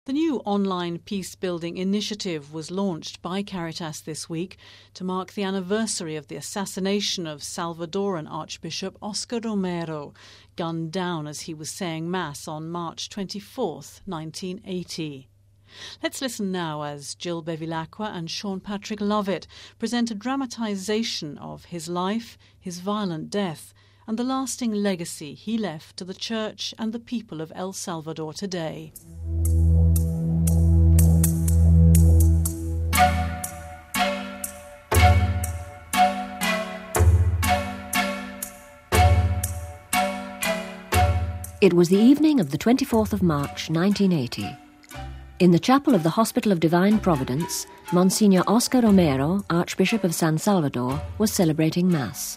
The new online peace-building initiative was launched by Caritas this week to mark the anniversary of the assassination of Salvadoran Archbishop Oscar Romero, gunned down as he was saying Mass on March 24th, 1980. Let's listen now as Jill Bevilacqua and Sean Patrick Lovett present a dramatisation of his life, his violent death, and the lasting legacy he left to the Church and the people of El Salvador today. It was the evening of the 24th of March, 1980. In the chapel of the Hospital of Divine Providence, Monsignor Oscar Romero, Archbishop of San Salvador, was celebrating Mass.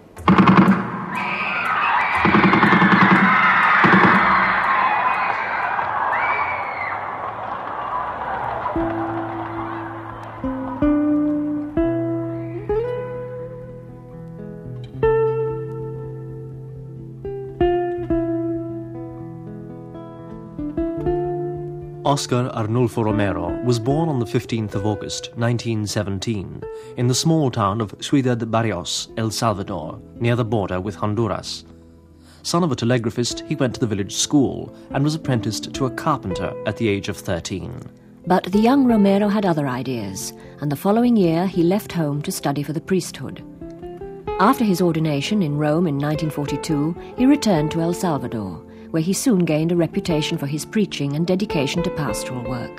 Oscar Arnulfo Romero was born on the 15th of August, 1917, in the small town of Ciudad Barrios, El Salvador, near the border with Honduras. Son of a telegraphist, he went to the village school and was apprenticed to a carpenter at the age of 13. But the young Romero had other ideas, and the following year he left home to study for the priesthood. After his ordination in Rome in 1942, he returned to El Salvador, where he soon gained a reputation for his preaching and dedication to pastoral work.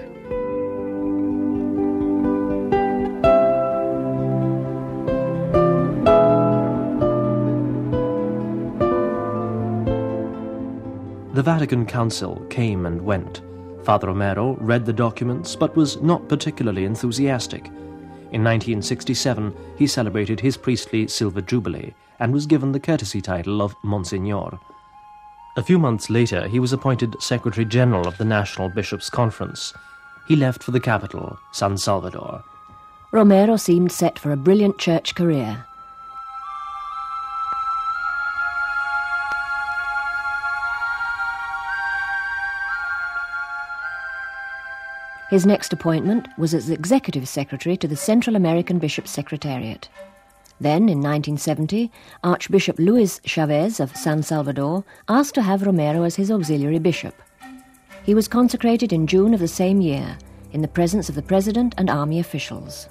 The Vatican Council came and went. Father Romero read the documents but was not particularly enthusiastic. In 1967, he celebrated his priestly Silver Jubilee and was given the courtesy title of Monsignor. A few months later, he was appointed Secretary General of the National Bishops' Conference. He left for the capital, San Salvador. Romero seemed set for a brilliant church career. His next appointment was as Executive Secretary to the Central American Bishops' Secretariat. Then, in 1970, Archbishop Luis Chavez of San Salvador asked to have Romero as his auxiliary bishop. He was consecrated in June of the same year, in the presence of the President and army officials.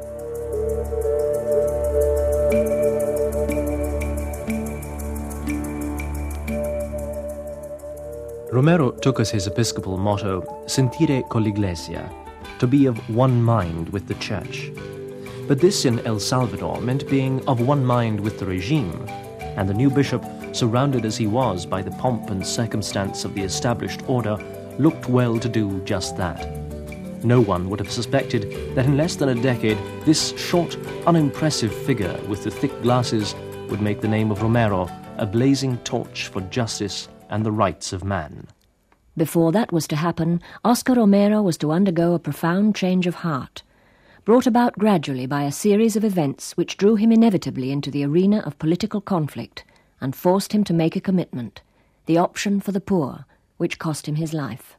Romero took as his episcopal motto, Sentire con l'Iglesia, to be of one mind with the Church. But this in El Salvador meant being of one mind with the regime, and the new bishop, surrounded as he was by the pomp and circumstance of the established order, looked well to do just that. No one would have suspected that in less than a decade, this short, unimpressive figure with the thick glasses would make the name of Romero a blazing torch for justice and the rights of man. Before that was to happen, Oscar Romero was to undergo a profound change of heart, brought about gradually by a series of events which drew him inevitably into the arena of political conflict and forced him to make a commitment, the option for the poor, which cost him his life.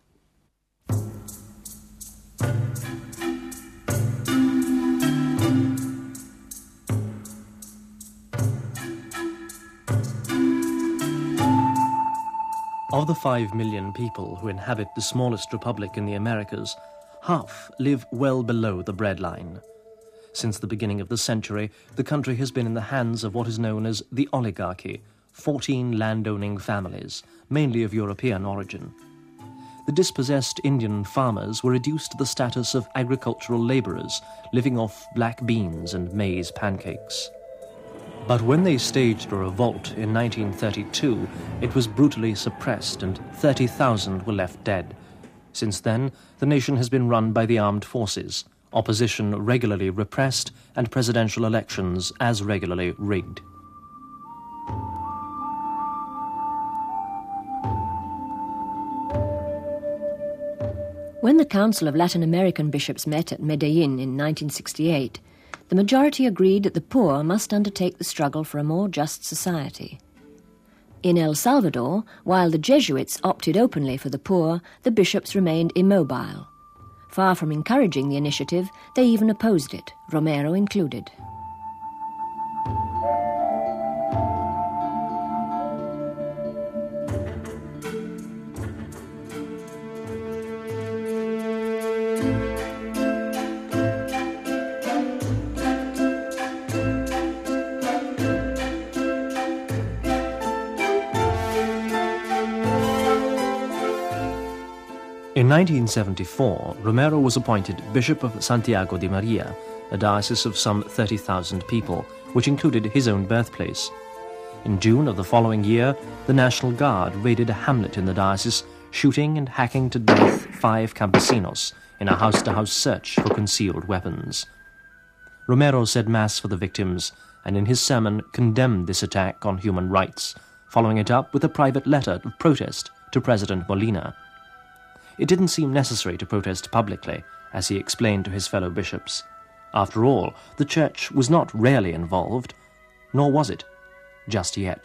Of the 5 million people who inhabit the smallest republic in the Americas, half live well below the breadline. Since the beginning of the century, the country has been in the hands of what is known as the oligarchy, 14 landowning families, mainly of European origin. The dispossessed Indian farmers were reduced to the status of agricultural labourers, living off black beans and maize pancakes. But when they staged a revolt in 1932, it was brutally suppressed and 30,000 were left dead. Since then, the nation has been run by the armed forces, opposition regularly repressed, and presidential elections as regularly rigged. When the Council of Latin American Bishops met at Medellin in 1968, the majority agreed that the poor must undertake the struggle for a more just society. In El Salvador, while the Jesuits opted openly for the poor, the bishops remained immobile. Far from encouraging the initiative, they even opposed it, Romero included. In 1974, Romero was appointed Bishop of Santiago de Maria, a diocese of some 30,000 people, which included his own birthplace. In June of the following year, the National Guard raided a hamlet in the diocese, shooting and hacking to death 5 campesinos in a house-to-house search for concealed weapons. Romero said Mass for the victims, and in his sermon condemned this attack on human rights, following it up with a private letter of protest to President Molina. It didn't seem necessary to protest publicly, as he explained to his fellow bishops. After all, the Church was not really involved, nor was it, just yet.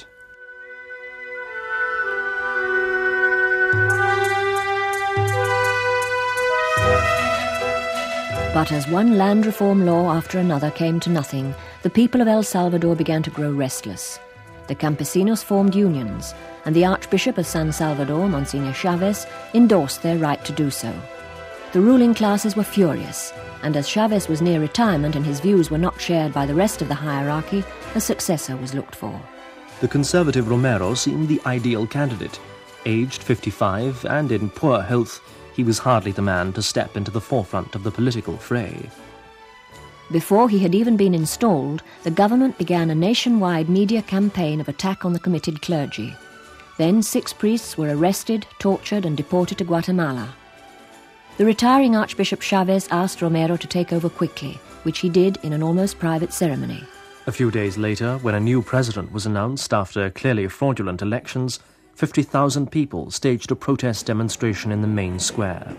But as one land reform law after another came to nothing, the people of El Salvador began to grow restless. The campesinos formed unions, and the Archbishop of San Salvador, Monsignor Chavez, endorsed their right to do so. The ruling classes were furious, and as Chavez was near retirement and his views were not shared by the rest of the hierarchy, a successor was looked for. The conservative Romero seemed the ideal candidate. Aged 55 and in poor health, he was hardly the man to step into the forefront of the political fray. Before he had even been installed, the government began a nationwide media campaign of attack on the committed clergy. Then 6 priests were arrested, tortured and deported to Guatemala. The retiring Archbishop Chavez asked Romero to take over quickly, which he did in an almost private ceremony. A few days later, when a new president was announced after clearly fraudulent elections, 50,000 people staged a protest demonstration in the main square.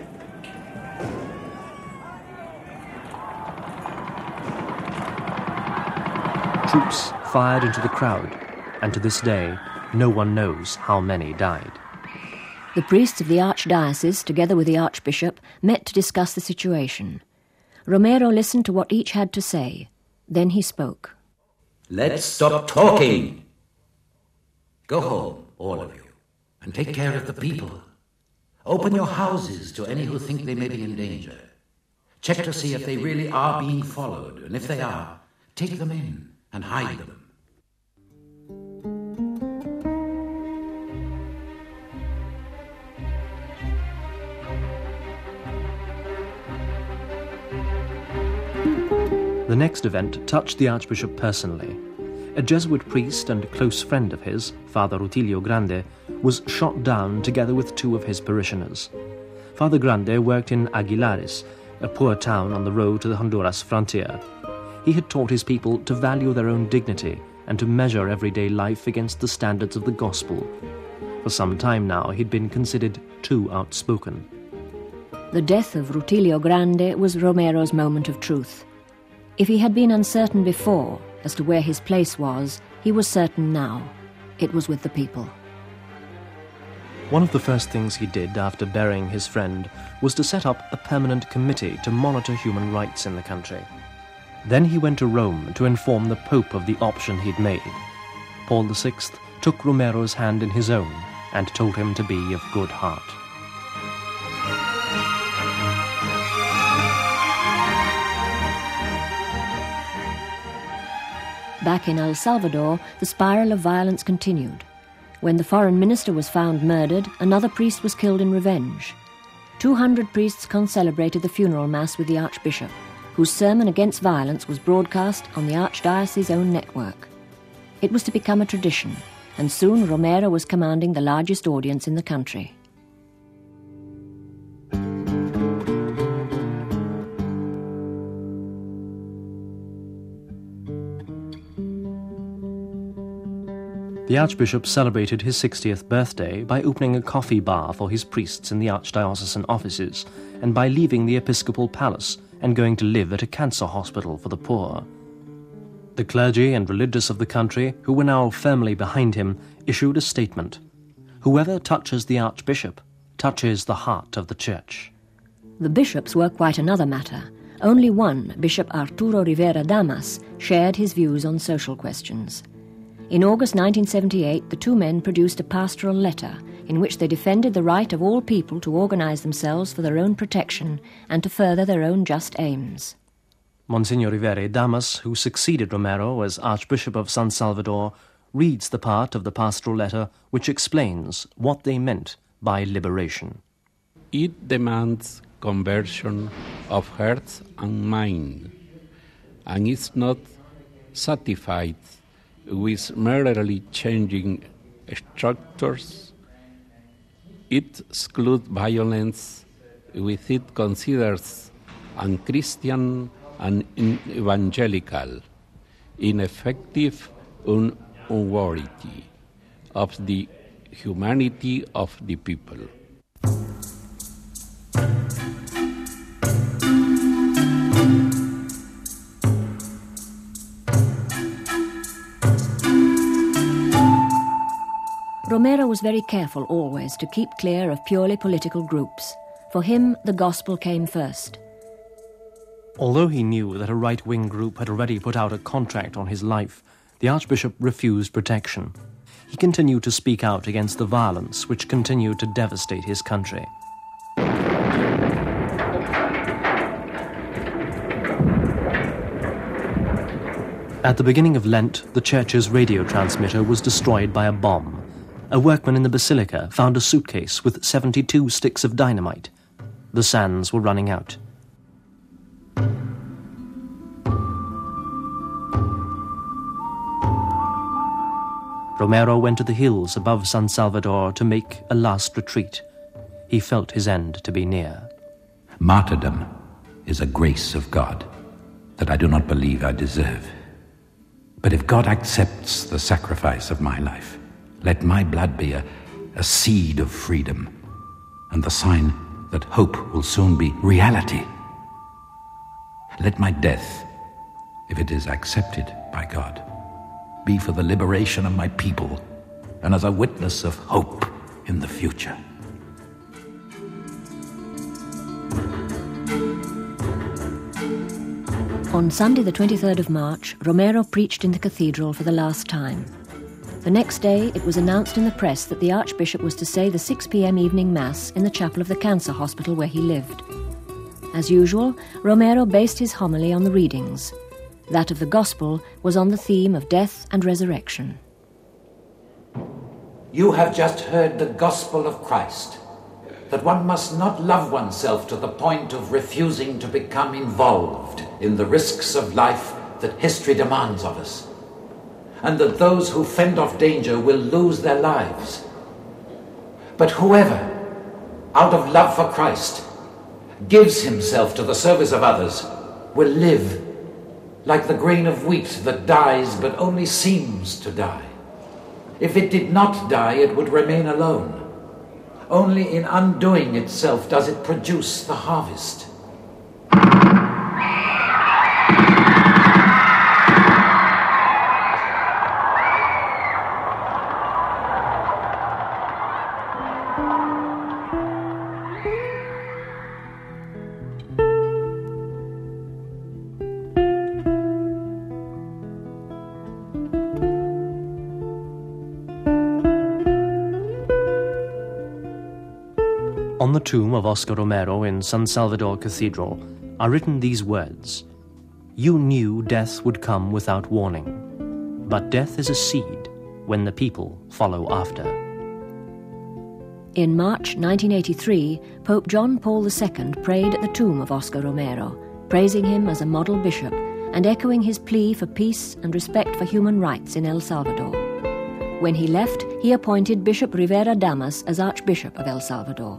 Troops fired into the crowd, and to this day, no one knows how many died. The priests of the Archdiocese, together with the Archbishop, met to discuss the situation. Romero listened to what each had to say. Then he spoke. Let's stop talking. Go home, all of you, and take care of the people. Open your houses to any who think they may be in danger. Check to see if they really are being followed, and if they are, take them in and hide them. The next event touched the Archbishop personally. A Jesuit priest and close friend of his, Father Rutilio Grande, was shot down together with 2 of his parishioners. Father Grande worked in Aguilares, a poor town on the road to the Honduras frontier. He had taught his people to value their own dignity and to measure everyday life against the standards of the gospel. For some time now, he'd been considered too outspoken. The death of Rutilio Grande was Romero's moment of truth. If he had been uncertain before as to where his place was, he was certain now. It was with the people. One of the first things he did after burying his friend was to set up a permanent committee to monitor human rights in the country. Then he went to Rome to inform the Pope of the option he'd made. Paul VI took Romero's hand in his own and told him to be of good heart. Back in El Salvador, the spiral of violence continued. When the foreign minister was found murdered, another priest was killed in revenge. 200 priests concelebrated the funeral mass with the Archbishop, whose sermon against violence was broadcast on the Archdiocese's own network. It was to become a tradition, and soon Romero was commanding the largest audience in the country. The Archbishop celebrated his 60th birthday by opening a coffee bar for his priests in the archdiocesan offices, and by leaving the episcopal palace and going to live at a cancer hospital for the poor. The clergy and religious of the country, who were now firmly behind him, issued a statement. Whoever touches the Archbishop touches the heart of the Church. The bishops were quite another matter. Only one, Bishop Arturo Rivera Damas, shared his views on social questions. In August 1978, the two men produced a pastoral letter in which they defended the right of all people to organize themselves for their own protection and to further their own just aims. Monsignor Rivera Damas, who succeeded Romero as Archbishop of San Salvador, reads the part of the pastoral letter which explains what they meant by liberation. It demands conversion of heart and mind, and is not satisfied with merely changing structures. It excludes violence, which it considers unchristian and evangelical, ineffective and unworthy of the humanity of the people. Romero was very careful always to keep clear of purely political groups. For him, the gospel came first. Although he knew that a right-wing group had already put out a contract on his life, the Archbishop refused protection. He continued to speak out against the violence which continued to devastate his country. At the beginning of Lent, the church's radio transmitter was destroyed by a bomb. A workman in the basilica found a suitcase with 72 sticks of dynamite. The sands were running out. Romero went to the hills above San Salvador to make a last retreat. He felt his end to be near. Martyrdom is a grace of God that I do not believe I deserve. But if God accepts the sacrifice of my life, let my blood be a seed of freedom and the sign that hope will soon be reality. Let my death, if it is accepted by God, be for the liberation of my people and as a witness of hope in the future. On Sunday the 23rd of March, Romero preached in the cathedral for the last time. The next day, it was announced in the press that the Archbishop was to say the 6 p.m. evening Mass in the chapel of the cancer hospital where he lived. As usual, Romero based his homily on the readings. That of the Gospel was on the theme of death and resurrection. You have just heard the gospel of Christ, that one must not love oneself to the point of refusing to become involved in the risks of life that history demands of us, and that those who fend off danger will lose their lives. But whoever, out of love for Christ, gives himself to the service of others will live like the grain of wheat that dies but only seems to die. If it did not die, it would remain alone. Only in undoing itself does it produce the harvest. On the tomb of Oscar Romero in San Salvador Cathedral are written these words: "You knew death would come without warning, but death is a seed when the people follow after." In March 1983, Pope John Paul II prayed at the tomb of Oscar Romero, praising him as a model bishop and echoing his plea for peace and respect for human rights in El Salvador. When he left, he appointed Bishop Rivera Damas as Archbishop of El Salvador.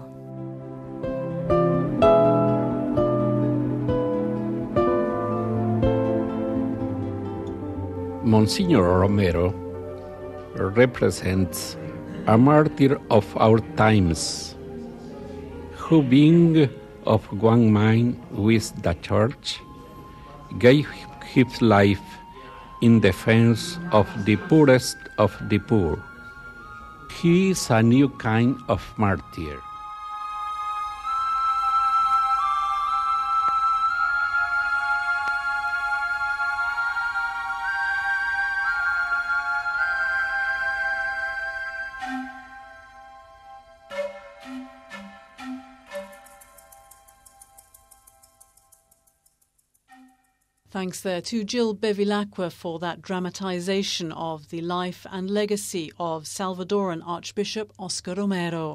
Monsignor Romero represents a martyr of our times, who, being of one mind with the Church, gave his life in defense of the poorest of the poor. He is a new kind of martyr. Thanks there to Jill Bevilacqua for that dramatisation of the life and legacy of Salvadoran Archbishop Oscar Romero.